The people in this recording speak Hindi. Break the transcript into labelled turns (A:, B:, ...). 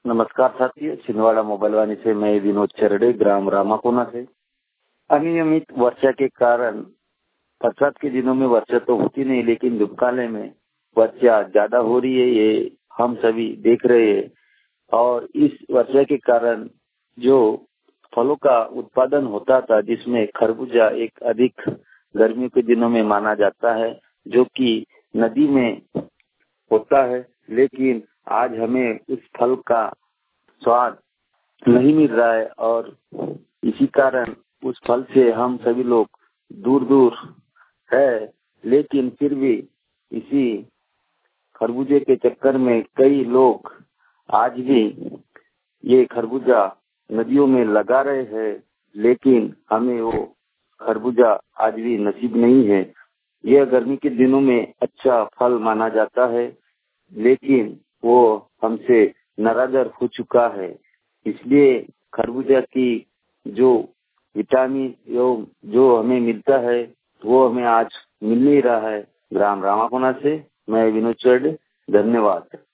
A: नमस्कार साथियों, छिंदवाड़ा मोबाइल वाणी से मैं विनोद चरडे, ग्राम रामाकोना से। अनियमित वर्षा के कारण बरसात के दिनों में वर्षा तो होती नहीं, लेकिन दुष्काल में वर्षा ज्यादा हो रही है, ये हम सभी देख रहे हैं। और इस वर्षा के कारण जो फलों का उत्पादन होता था, जिसमें खरबूजा एक अधिक गर्मियों के दिनों में माना जाता है, जो कि नदी में होता है, लेकिन आज हमें उस फल का स्वाद नहीं मिल रहा है और इसी कारण उस फल से हम सभी लोग दूर दूर है। लेकिन फिर भी इसी खरबूजे के चक्कर में कई लोग आज भी ये खरबूजा नदियों में लगा रहे हैं, लेकिन हमें वो खरबूजा आज भी नसीब नहीं है। यह गर्मी के दिनों में अच्छा फल माना जाता है, लेकिन वो हमसे नाराजर हो चुका है। इसलिए खरबूजा की जो विटामिन जो हमें मिलता है, वो हमें आज मिल नहीं रहा है। ग्राम रामाकोना से मैं विनोद चरडे, धन्यवाद।